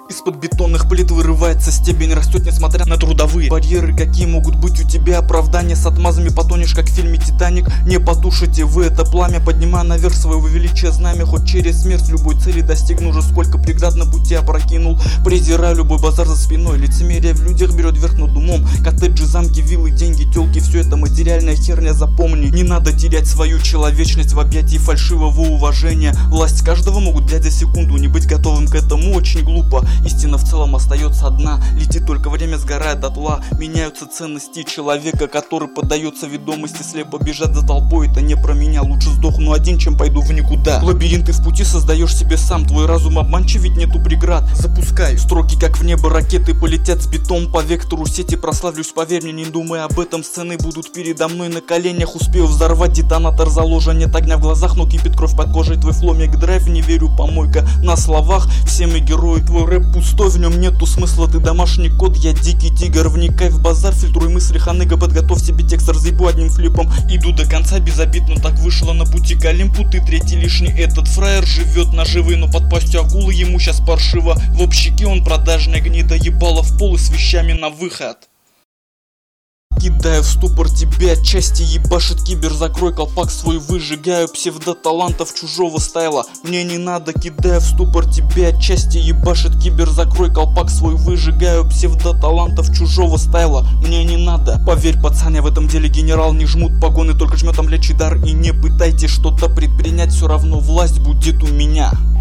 Из-под бетонных плит вырывается стебень, растет несмотря на трудовые барьеры. Какие могут быть у тебя оправдания? С отмазами потонешь, как в фильме «Титаник». Не потушите вы это пламя, поднимая наверх своего величия знамя. Хоть через смерть любой цели достигну, уже сколько преград на пути опрокинул. Презираю любой базар за спиной, лицемерие в людях берет верх над умом. Коттеджи, замки, виллы, деньги, тёлки, все это материальная херня, запомни. Не надо терять свою человечность в объятии фальшивого уважения. Власть каждого могут взять за секунду, не быть готовым к этому очень глупо. Истина в целом остается одна, летит только время, сгорает дотла. Меняются ценности человека, который поддается ведомости, слепо бежать за толпой. Это не про меня, лучше сдохну один, чем пойду в никуда. Лабиринты в пути создаешь себе сам, твой разум обманчив, ведь нету преград. Запускай строки, как в небо ракеты, полетят с бетом по вектору сети. Прославлюсь, поверь мне, не думая об этом, сцены будут передо мной на коленях. Успею взорвать детонатор заложа, нет огня в глазах, но кипит кровь под кожей. Твой флоу мегадрайв, не верю, помойка на словах. Все мы герои, твой рэп пустой, в нем нету смысла, ты домашний кот, я дикий тигр. Вникай в базар, фильтруй мысли, ханыга, подготовь себе текст, разъебу одним флипом. Иду до конца без обид, но так вышло на пути к Олимпу. Ты третий лишний, этот фраер живет наживый, но под пастью акулы ему сейчас паршиво. В общике он продажная гнида, ебала в пол и с вещами на выход. Кидаю в ступор тебя, отчасти ебашит кибер, закрой колпак свой, выжигаю псевдоталантов чужого стайла. Мне не надо, кидаю в ступор тебя, отчасти ебашит кибер, закрой колпак свой, выжигаю псевдоталантов чужого стайла. Мне не надо, поверь, пацан, я в этом деле генерал, не жмут погоны, только жмет омлячий дар. И не пытайтесь что-то предпринять, все равно власть будет у меня.